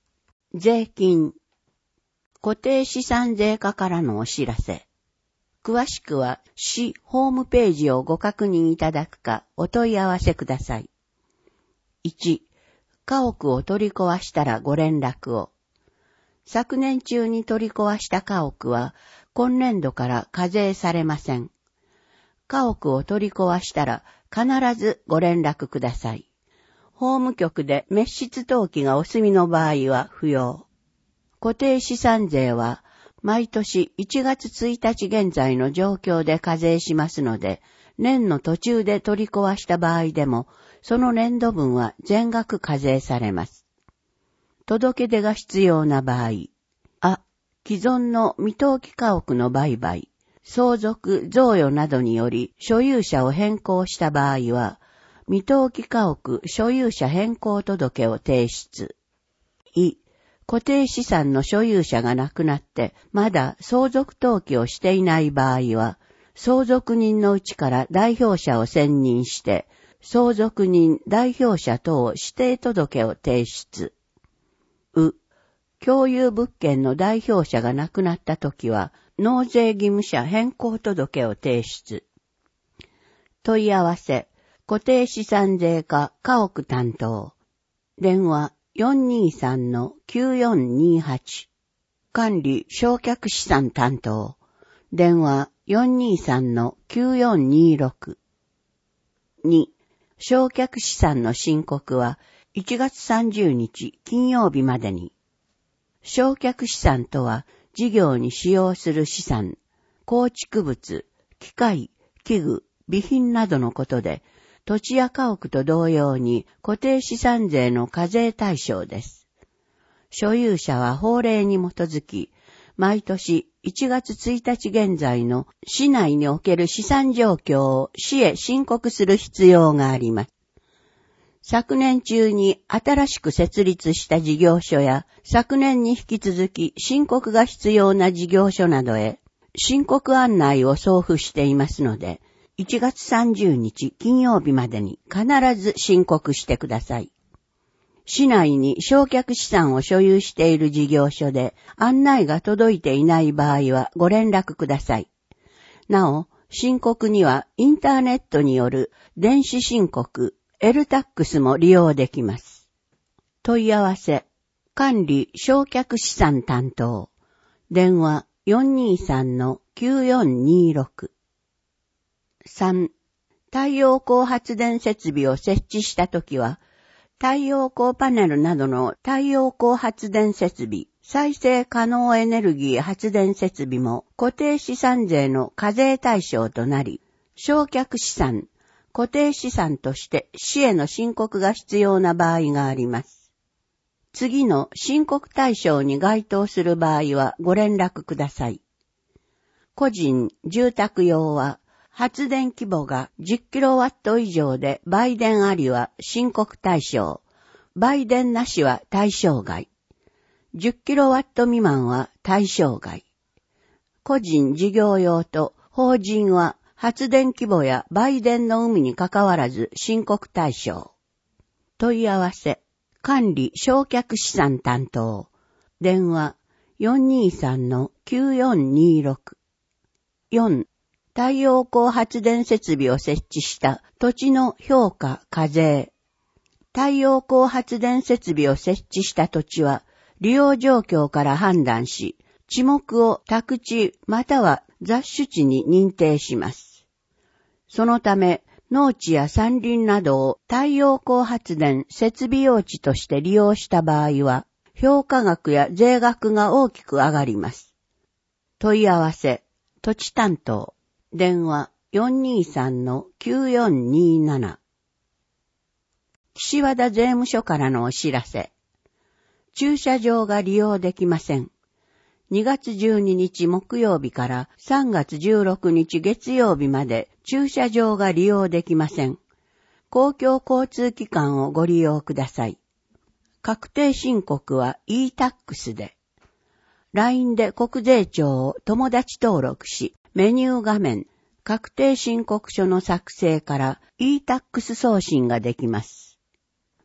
税金。固定資産税課からのお知らせ。詳しくは市ホームページをご確認いただくかお問い合わせください。いち. 家屋を取り壊したらご連絡を。昨年中に取り壊した家屋は今年度から課税されません。家屋を取り壊したら必ずご連絡ください。法務局で滅失登記がお済みの場合は不要。固定資産税は毎年いちがつついたち現在の状況で課税しますので、年の途中で取り壊した場合でも、その年度分は全額課税されます。届け出が必要な場合、あ、既存の未登記家屋の売買、相続、贈与などにより所有者を変更した場合は、未登記家屋所有者変更届を提出。い、固定資産の所有者が亡くなってまだ相続登記をしていない場合は、相続人のうちから代表者を選任して、相続人代表者等指定届を提出。う、共有物件の代表者が亡くなったときは、納税義務者変更届を提出。問い合わせ、固定資産税課家屋担当。電話 よんにーさんのきゅうよんにーはち。管理償却資産担当。電話 よんにーさんのきゅうよんにーろく。に、償却資産の申告はいちがつさんじゅうにち金曜日までに。償却資産とは事業に使用する資産、構築物、機械、器具、備品などのことで、土地や家屋と同様に固定資産税の課税対象です。所有者は法令に基づき、毎年いちがつついたち現在の市内における資産状況を市へ申告する必要があります。昨年中に新しく設立した事業所や昨年に引き続き申告が必要な事業所などへ申告案内を送付していますので、いちがつさんじゅうにち金曜日までに必ず申告してください。市内に償却資産を所有している事業所で案内が届いていない場合はご連絡ください。なお、申告にはインターネットによる電子申告、エルタックス も利用できます。問い合わせ、管理償却資産担当。電話 よんにーさんのきゅうよんにーろく。さん. 太陽光発電設備を設置したときは、太陽光パネルなどの太陽光発電設備、再生可能エネルギー発電設備も固定資産税の課税対象となり、償却資産、固定資産として市への申告が必要な場合があります。次の申告対象に該当する場合はご連絡ください。個人、住宅用は、発電規模が じゅっキロワット 以上で売電ありは申告対象、売電なしは対象外。じゅっキロワット 未満は対象外。個人事業用と法人は発電規模や売電の有無にかかわらず申告対象。問い合わせ、管理償却資産担当。電話 よんにーさんのきゅうよんにーろく。よん. 太陽光発電設備を設置した土地の評価・課税。太陽光発電設備を設置した土地は利用状況から判断し、地目を宅地または雑種地に認定します。そのため、農地や山林などを太陽光発電設備用地として利用した場合は、評価額や税額が大きく上がります。問い合わせ、土地担当。電話 よんにーさんのきゅうよんにーなな。岸和田税務署からのお知らせ。駐車場が利用できません。にがつじゅうににち木曜日からさんがつじゅうろくにち月曜日まで駐車場が利用できません。公共交通機関をご利用ください。確定申告は イータックス で。ライン で国税庁を友達登録し、メニュー画面、確定申告書の作成から イータックス 送信ができます。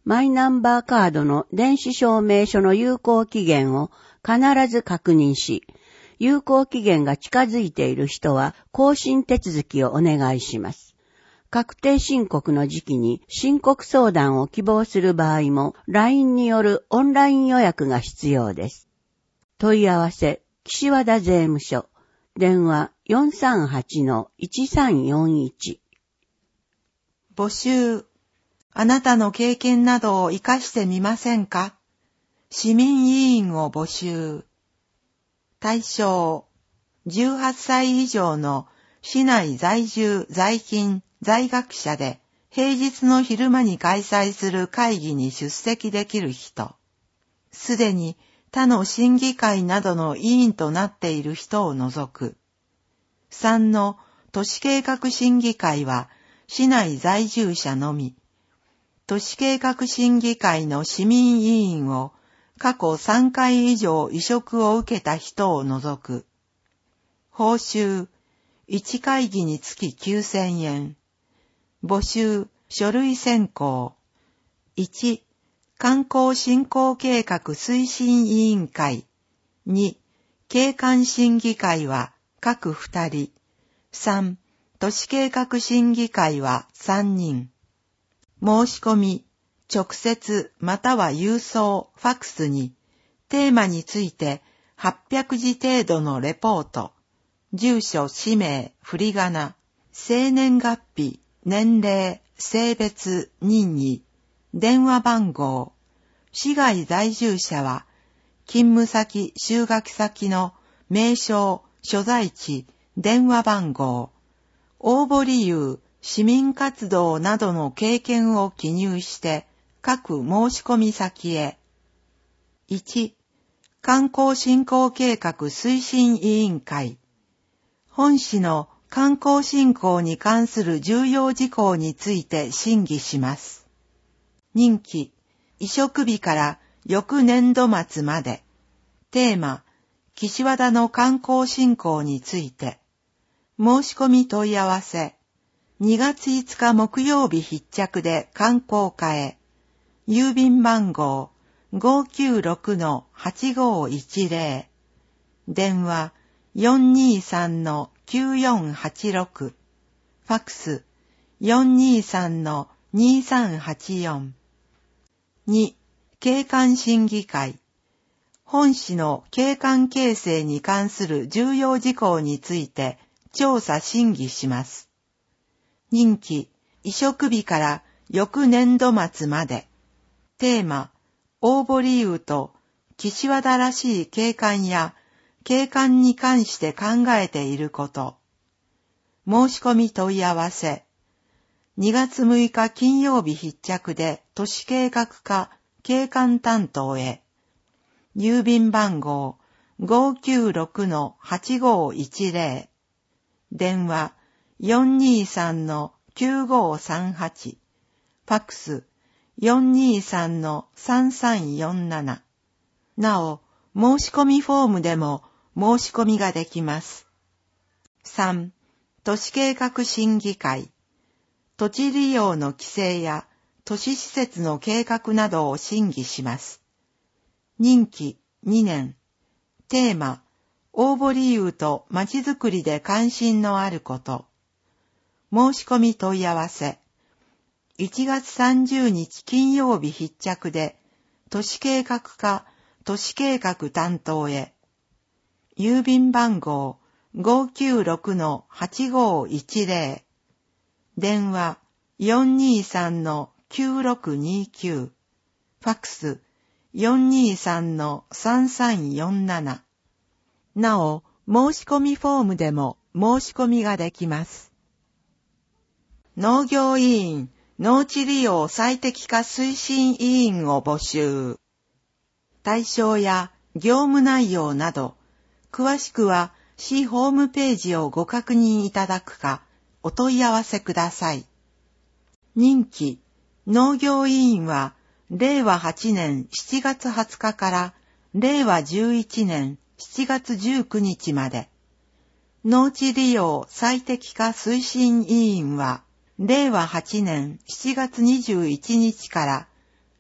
マイナンバーカードの電子証明書の有効期限を必ず確認し、有効期限が近づいている人は更新手続きをお願いします。確定申告の時期に申告相談を希望する場合も ライン によるオンライン予約が必要です。問い合わせ、岸和田税務署、電話 よんさんはちのいちさんよんいち。 募集。あなたの経験などを活かしてみませんか？市民委員を募集。対象、じゅうはっさい以上の市内在住在勤在学者で平日の昼間に開催する会議に出席できる人。すでに他の審議会などの委員となっている人を除く。さんの都市計画審議会は市内在住者のみ。都市計画審議会の市民委員を過去さんかい以上委嘱を受けた人を除く。報酬、いち会議につききゅうせんえん。募集、書類選考。いち、観光振興計画推進委員会。に、景観審議会は各ふたり。さん、都市計画審議会はさんにん。申し込み、直接または郵送、ファックスに、テーマについてはっぴゃくじ程度のレポート、住所、氏名、振り仮名、生年月日、年齢、性別、任意、電話番号、市外在住者は、勤務先、就学先の名称、所在地、電話番号、応募理由、市民活動などの経験を記入して各申し込み先へ。いち、観光振興計画推進委員会。本市の観光振興に関する重要事項について審議します。任期、委嘱日から翌年度末まで。テーマ、岸和田の観光振興について。申し込み問い合わせ。にがついつか木曜日必着で観光課へ。郵便番号 ごきゅうろくのはちごいちぜろ。電話 よんにさんのきゅうよんはちろく。ファックス よんにさんのにさんはちよん。に、景観審議会。本市の景観形成に関する重要事項について調査審議します。任期、委嘱日から翌年度末まで。テーマ、応募理由と岸和田らしい景観や景観に関して考えていること。申し込み問い合わせ。にがつむいか金曜日必着で都市計画課景観担当へ。郵便番号 ごきゅうろくのはちごいちぜろ。電話よんにさんのきゅうごさんはち。ファックスよんにさんのさんさんよんなな。なお、申し込みフォームでも申し込みができます。さん、都市計画審議会。土地利用の規制や都市施設の計画などを審議します。任期にねん。テーマ、応募理由とまちづくりで関心のあること。申し込み問い合わせ。いちがつさんじゅうにち金曜日必着で、都市計画課都市計画担当へ。郵便番号 ごきゅうろくのはちごいちぜろ。電話 よんにさんのきゅうろくにきゅう。ファックス よんにさんのさんさんよんなな。なお、申し込みフォームでも申し込みができます。農業委員、農地利用最適化推進委員を募集。対象や業務内容など、詳しくは市ホームページをご確認いただくか、お問い合わせください。任期、農業委員は、れいわはちねんしちがつはつかかられいわじゅういちねんしちがつじゅうくにちまで。農地利用最適化推進委員は、れいわはちねんしちがつにじゅういちにちから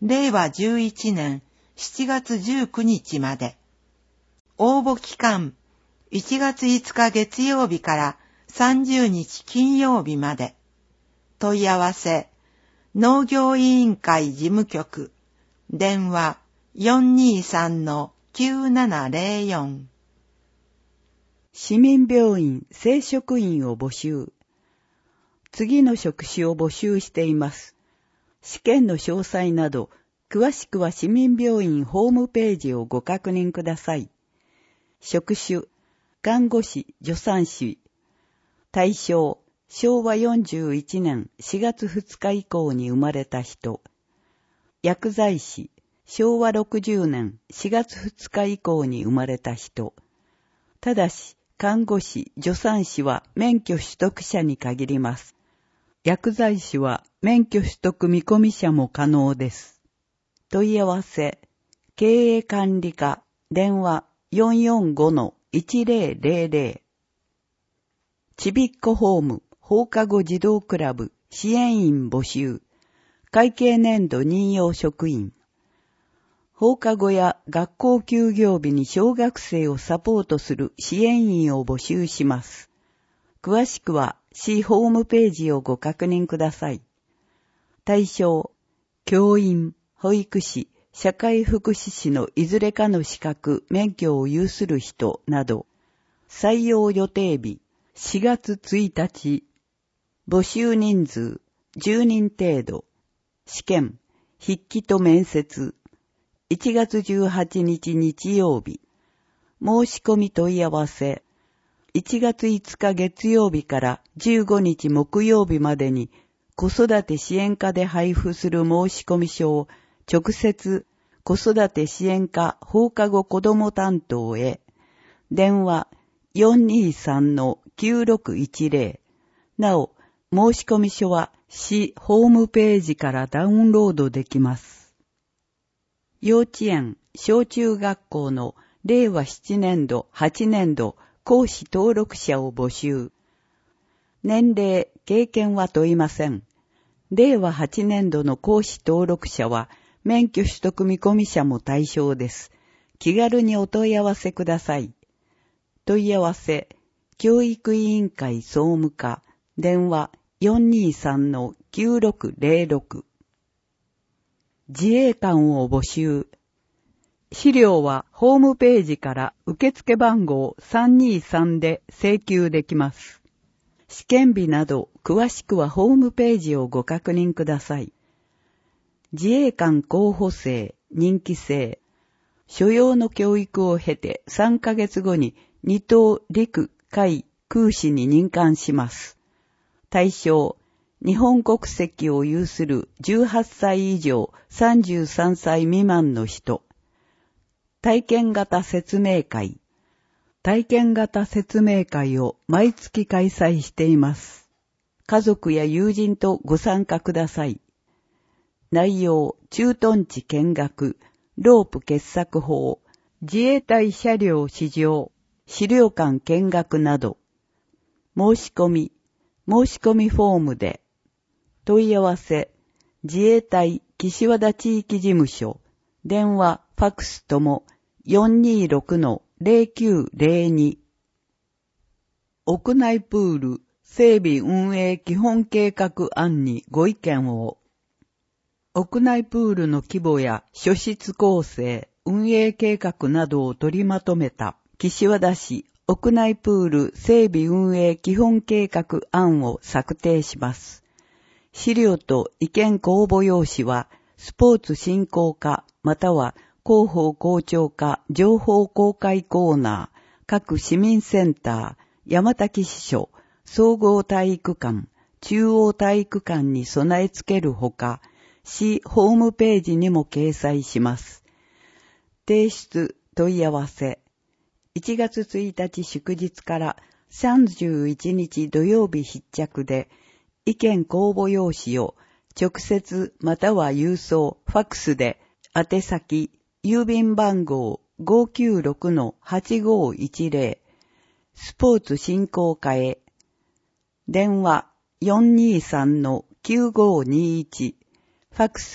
れいわじゅういちねんしちがつじゅうくにちまで。応募期間、いちがついつか月曜日からさんじゅうにち金曜日まで。問い合わせ、農業委員会事務局、電話 よんにーさんのきゅうななぜろよん。 市民病院正職員を募集。次の職種を募集しています。試験の詳細など、詳しくは市民病院ホームページをご確認ください。職種、看護師、助産師。対象、しょうわよんじゅういちねんしがつふつか以降に生まれた人。薬剤師、しょうわろくじゅうねんしがつふつか以降に生まれた人。ただし、看護師、助産師は免許取得者に限ります。薬剤師は免許取得見込み者も可能です。問い合わせ、経営管理課、電話 よんよんごのいちぜろぜろぜろ。ちびっこホーム、放課後児童クラブ、支援員募集。会計年度任用職員。放課後や学校休業日に小学生をサポートする支援員を募集します。詳しくは市ホームページをご確認ください。対象、教員、保育士、社会福祉士のいずれかの資格、免許を有する人など、採用予定日、しがつついたち、募集人数、じゅうにん程度、試験、筆記と面接、いちがつじゅうはちにち日曜日、申し込み問い合わせ、いちがついつか月曜日からじゅうごにち木曜日までに子育て支援課で配布する申込書を直接子育て支援課放課後子ども担当へ、電話 よんにーさんのきゅうろくいちぜろ。なお、申込書は市ホームページからダウンロードできます。幼稚園、小中学校のれいわななねんど、はちねんど講師登録者を募集。年齢、経験は問いません。れいわはちねんどの講師登録者は免許取得見込み者も対象です。気軽にお問い合わせください。問い合わせ、教育委員会総務課、電話 よんにーさんのきゅうろくぜろろく。自衛官を募集。資料はホームページから受付番号さんにーさんで請求できます。試験日など詳しくはホームページをご確認ください。自衛官候補生、任期制。所要の教育を経てさんかげつごに二等陸海空士に任官します。対象、日本国籍を有するじゅうはっさい以上さんじゅうさんさい未満の人。体験型説明会。体験型説明会を毎月開催しています。家族や友人とご参加ください。内容、駐屯地見学、ロープ傑作法、自衛隊車両試乗、資料館見学など。申し込み、申し込みフォームで。問い合わせ、自衛隊岸和田地域事務所、電話、ファクスとも よんにーろくのぜろきゅうぜろに。屋内プール整備運営基本計画案にご意見を。屋内プールの規模や諸室構成、運営計画などを取りまとめた岸和田市屋内プール整備運営基本計画案を策定します。資料と意見公募用紙はスポーツ振興課または広報校長課情報公開コーナー、各市民センター、山滝支所、総合体育館、中央体育館に備え付けるほか、市ホームページにも掲載します。提出問い合わせ。いちがつついたち祝日からさんじゅういちにち土曜日必着で、意見公募用紙を直接または郵送、ファックスで、宛先、郵便番号 ごーきゅうろくのはちごーいちぜろ、スポーツ振興課へ、電話 よんにーさんのきゅうごーにーいち、ファックス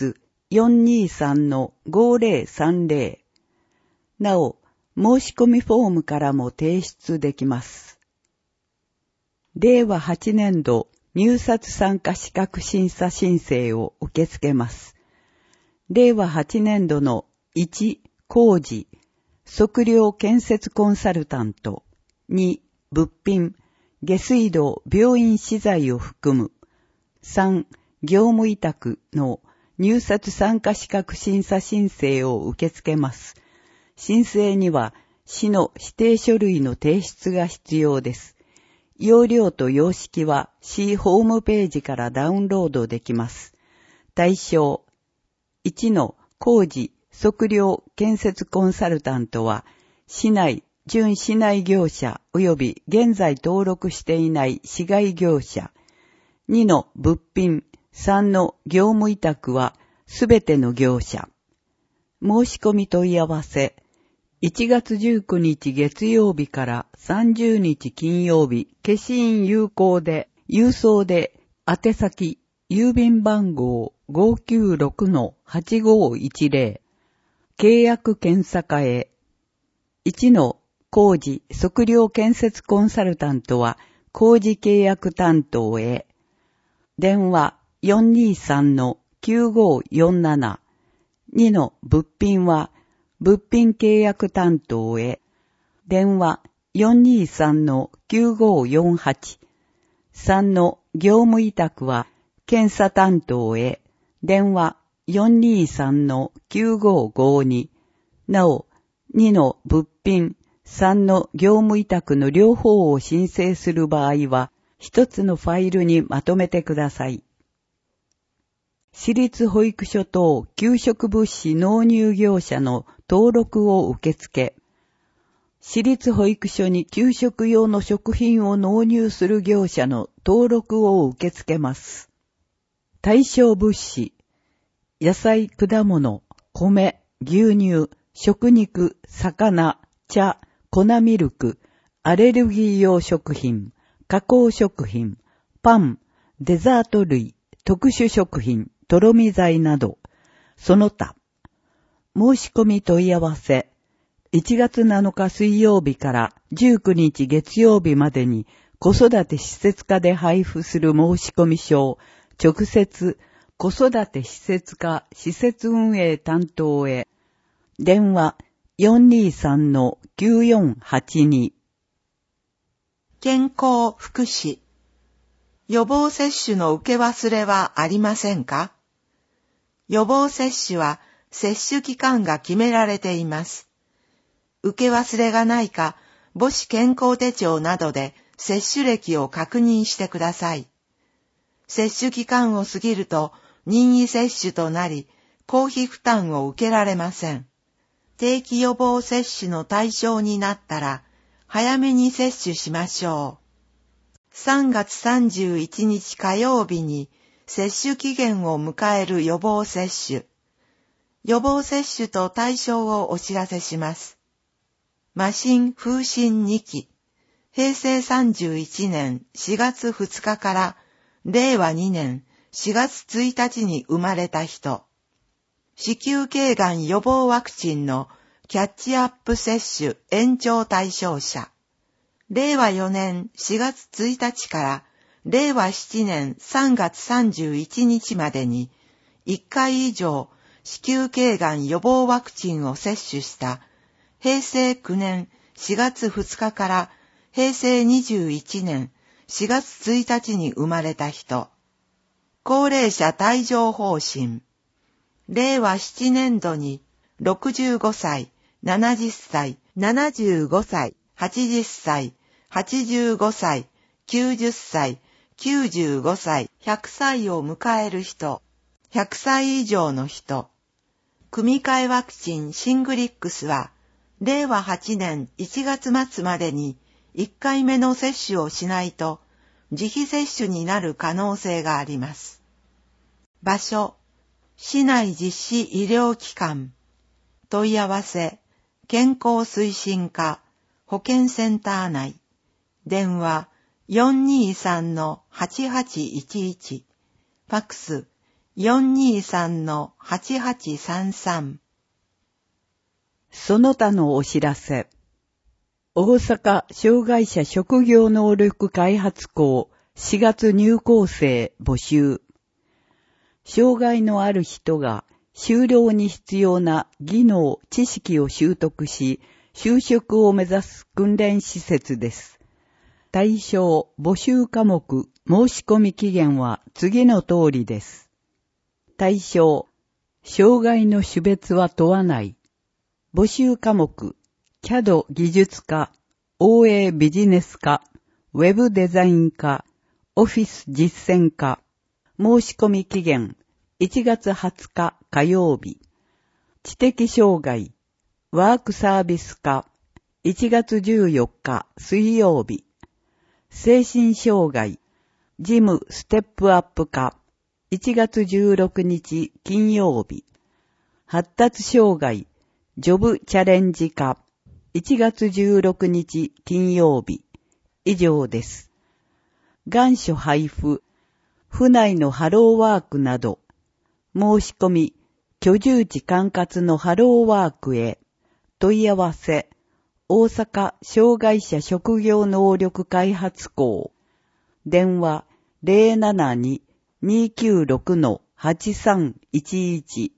よんにさんのごぜろさんぜろ。なお、申し込みフォームからも提出できます。れいわはちねんど入札参加資格審査申請を受け付けます。れいわはちねんどのいち工事、測量建設コンサルタント、に物品、下水道、病院資材を含む、さん業務委託の入札参加資格審査申請を受け付けます。申請には市の指定書類の提出が必要です。要領と様式は市ホームページからダウンロードできます。対象いちの工事、測量、建設コンサルタントは市内、準市内業者及び現在登録していない市外業者。にの物品、さんの業務委託はすべての業者。申し込み問い合わせ。いちがつじゅうくにち月曜日からさんじゅうにち金曜日、消印有効で、郵送で、宛先、郵便番号 ごーきゅうろくのはちごーいちぜろ、契約検査課へ。いちの工事、測量建設コンサルタントは工事契約担当へ。電話 よんにさんのきゅうごーよんなな。にの物品は物品契約担当へ。電話 よんにさんのきゅうごーよんはち。さんの業務委託は検査担当へ。電話 よんにさんのきゅうごーごーに。なお、にの物品、さんの業務委託の両方を申請する場合は、一つのファイルにまとめてください。私立保育所等給食物資納入業者の登録を受け付け、私立保育所に給食用の食品を納入する業者の登録を受け付けます。対象物資、野菜、果物、米、牛乳、食肉、魚、茶、粉ミルク、アレルギー用食品、加工食品、パン、デザート類、特殊食品、とろみ剤など、その他。申し込み問い合わせ、いちがつなのか水曜日からじゅうくにち月曜日までに子育て施設課で配布する申し込み書を直接子育て施設課施設運営担当へ。電話 よんにさんのきゅうよんはちに。 健康福祉。予防接種の受け忘れはありませんか？予防接種は接種期間が決められています。受け忘れがないか、母子健康手帳などで接種歴を確認してください。接種期間を過ぎると任意接種となり、公費負担を受けられません。定期予防接種の対象になったら、早めに接種しましょう。さんがつさんじゅういちにち火曜日に接種期限を迎える予防接種。予防接種と対象をお知らせします。麻疹風疹にき、へいせいさんじゅういちねんしがつふつかかられいわにねんしがつついたちに生まれた人。子宮頸がん予防ワクチンのキャッチアップ接種延長対象者。れいわよねんしがつついたちかられいわななねんさんがつさんじゅういちにちまでにいっかい以上子宮頸がん予防ワクチンを接種したへいせいきゅうねんしがつふつかからへいせいにじゅういちねんしがつついたちに生まれた人。高齢者帯状疱疹。れいわななねんどにろくじゅうごさい、ななじゅっさい、ななじゅうごさい、はちじゅっさい、はちじゅうごさい、きゅうじゅっさい、きゅうじゅうごさい、ひゃくさいを迎える人、ひゃくさい以上の人。組み換えワクチンシングリックスは、れいわはちねんいちがつまつまでにいっかいめの接種をしないと自費接種になる可能性があります。場所、市内実施医療機関。問い合わせ、健康推進課、保健センター内。電話 よんにさんのはちはちいちいち。ファックスよんにーさんのはちはちさんさん。 その他のお知らせ。大阪障害者職業能力開発校しがつ入校生募集。障害のある人が就労に必要な技能、知識を習得し、就職を目指す訓練施設です。対象、募集科目、申し込み期限は次の通りです。対象、障害の種別は問わない。募集科目、キャド 技術科、オーエー ビジネス科、ウェブデザイン科、オフィス実践科。申し込み期限、いちがつはつか火曜日。知的障害、ワークサービス科、いちがつじゅうよっか水曜日。精神障害、事務ステップアップ科、いちがつじゅうろくにち金曜日。発達障害、ジョブチャレンジ科、いちがつじゅうろくにち金曜日。以上です。願書配布、府内のハローワークなど、申し込み、居住地管轄のハローワークへ、問い合わせ、大阪障害者職業能力開発校、電話 ゼロななに にーきゅうろく はちさんいちいち